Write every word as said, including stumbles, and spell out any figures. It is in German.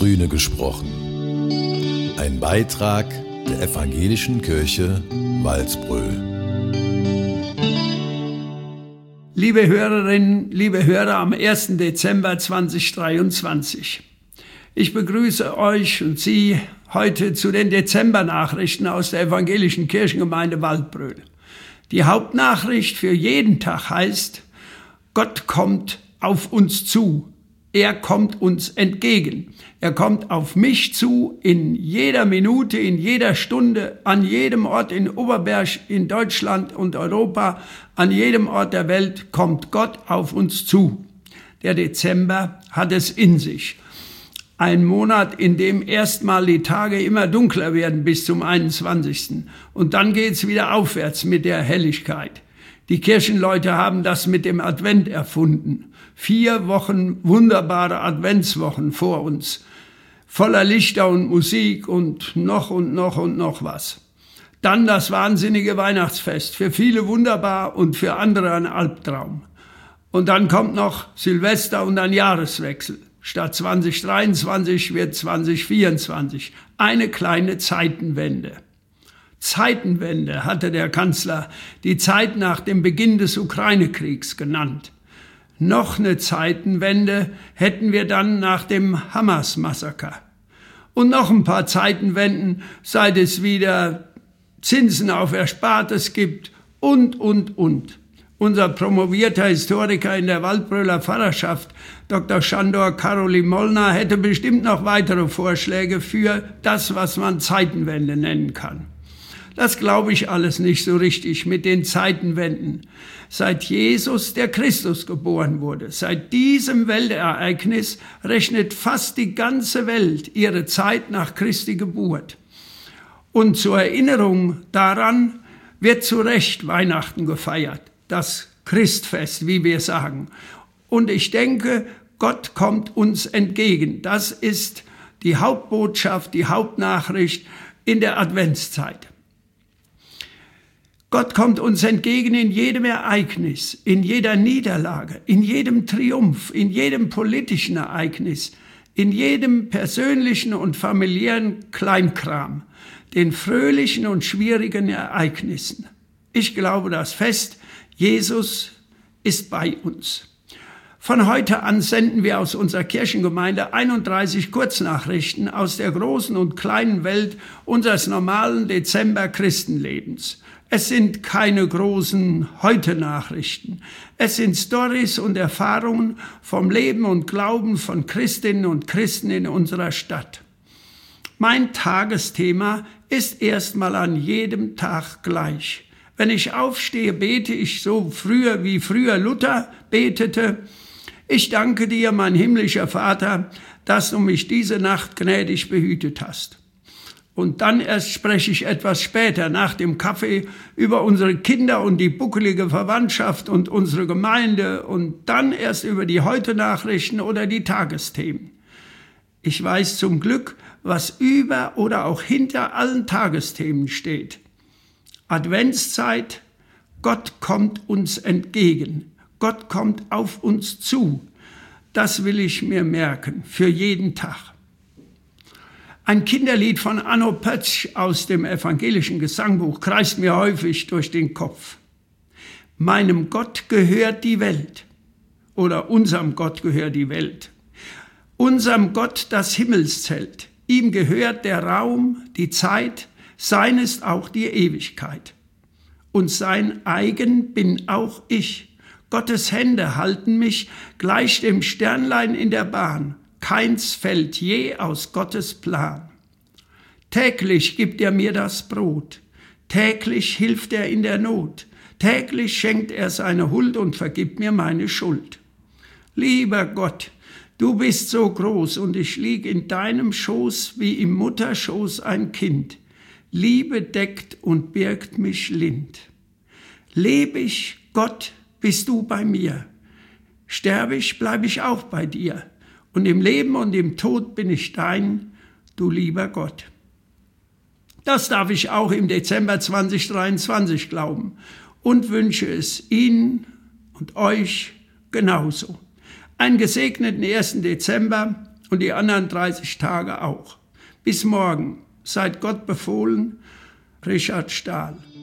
Grüne gesprochen. Ein Beitrag der Evangelischen Kirche Walsbröl. Liebe Hörerinnen, liebe Hörer am ersten Dezember zweitausenddreiundzwanzig. Ich begrüße euch und Sie heute zu den Dezembernachrichten aus der Evangelischen Kirchengemeinde Waldbröl. Die Hauptnachricht für jeden Tag heißt: Gott kommt auf uns zu. Er kommt uns entgegen. Er kommt auf mich zu in jeder Minute, in jeder Stunde, an jedem Ort in Oberberg, in Deutschland und Europa, an jedem Ort der Welt kommt Gott auf uns zu. Der Dezember hat es in sich. Ein Monat, in dem erstmal die Tage immer dunkler werden bis zum einundzwanzigsten Und dann geht's wieder aufwärts mit der Helligkeit. Die Kirchenleute haben das mit dem Advent erfunden. Vier Wochen wunderbare Adventswochen vor uns. Voller Lichter und Musik und noch und noch und noch was. Dann das wahnsinnige Weihnachtsfest. Für viele wunderbar und für andere ein Albtraum. Und dann kommt noch Silvester und ein Jahreswechsel. Statt zwanzig dreiundzwanzig wird zwanzig vierundzwanzig. Eine kleine Zeitenwende. Zeitenwende hatte der Kanzler die Zeit nach dem Beginn des Ukraine-Kriegs genannt. Noch eine Zeitenwende hätten wir dann nach dem Hamas-Massaker. Und noch ein paar Zeitenwenden, seit es wieder Zinsen auf Erspartes gibt und, und, und. Unser promovierter Historiker in der Waldbröler Pfarrerschaft, Doktor Sándor Károly Molnár, hätte bestimmt noch weitere Vorschläge für das, was man Zeitenwende nennen kann. Das glaube ich alles nicht so richtig mit den Zeitenwenden. Seit Jesus der Christus geboren wurde, seit diesem Weltereignis rechnet fast die ganze Welt ihre Zeit nach Christi Geburt. Und zur Erinnerung daran wird zu Recht Weihnachten gefeiert, das Christfest, wie wir sagen. Und ich denke, Gott kommt uns entgegen. Das ist die Hauptbotschaft, die Hauptnachricht in der Adventszeit. Gott kommt uns entgegen in jedem Ereignis, in jeder Niederlage, in jedem Triumph, in jedem politischen Ereignis, in jedem persönlichen und familiären Kleinkram, den fröhlichen und schwierigen Ereignissen. Ich glaube das fest, Jesus ist bei uns. Von heute an senden wir aus unserer Kirchengemeinde einunddreißig Kurznachrichten aus der großen und kleinen Welt unseres normalen Dezember-Christenlebens. Es sind keine großen Heute-Nachrichten. Es sind Storys und Erfahrungen vom Leben und Glauben von Christinnen und Christen in unserer Stadt. Mein Tagesthema ist erstmal an jedem Tag gleich. Wenn ich aufstehe, bete ich so früher, wie früher Luther betete: Ich danke dir, mein himmlischer Vater, dass du mich diese Nacht gnädig behütet hast. Und dann erst spreche ich etwas später, nach dem Kaffee, über unsere Kinder und die buckelige Verwandtschaft und unsere Gemeinde und dann erst über die Heute-Nachrichten oder die Tagesthemen. Ich weiß zum Glück, was über oder auch hinter allen Tagesthemen steht. Adventszeit, Gott kommt uns entgegen. Gott kommt auf uns zu. Das will ich mir merken, für jeden Tag. Ein Kinderlied von Anno Pötzsch aus dem evangelischen Gesangbuch kreist mir häufig durch den Kopf. Meinem Gott gehört die Welt, oder unserem Gott gehört die Welt. Unserem Gott das Himmelszelt, ihm gehört der Raum, die Zeit, sein ist auch die Ewigkeit. Und sein eigen bin auch ich. Gottes Hände halten mich gleich dem Sternlein in der Bahn. Keins fällt je aus Gottes Plan. Täglich gibt er mir das Brot, täglich hilft er in der Not, täglich schenkt er seine Huld und vergibt mir meine Schuld. Lieber Gott, du bist so groß und ich lieg in deinem Schoß wie im Mutterschoß ein Kind. Liebe deckt und birgt mich lind. Leb ich, Gott, bist du bei mir. Sterbe ich, bleib ich auch bei dir. Und im Leben und im Tod bin ich dein, du lieber Gott. Das darf ich auch im Dezember zweitausenddreiundzwanzig glauben und wünsche es Ihnen und euch genauso. Einen gesegneten ersten Dezember und die anderen dreißig Tage auch. Bis morgen. Seid Gott befohlen, Richard Stahl.